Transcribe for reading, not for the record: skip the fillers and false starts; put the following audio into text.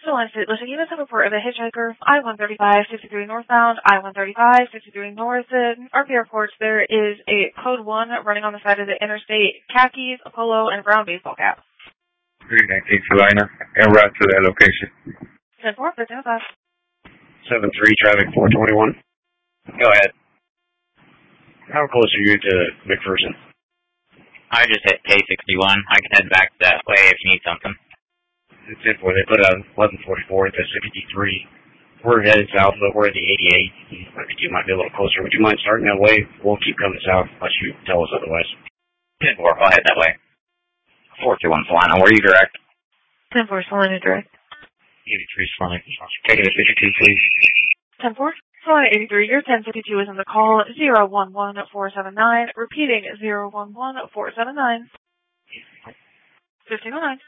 Listen, units have a report of a hitchhiker, I-135, 53 northbound, I-135, 53 north. RP reports there is a code 1 running on the side of the interstate, khakis, a polo, and a brown baseball cap. 319 Salina, en route to that location. 10-4, 15-5. 7-3, traffic 421. Go ahead. How close are you to McPherson? I just hit K61. I can head back that way if you need something. It's 10-4. They put out 1144 to 63. We're headed south, but we're at the 88. I think you might be a little closer. Would you mind starting that way? We'll keep coming south unless you tell us otherwise. 10-4, I'll head that way. 421 Solana, where are you direct? 10-4, Solana direct. 83 Solana. Take it at 52, please. 10-4. Solana 83, your 1052 is on the call, 011479, repeating 011479. 1509.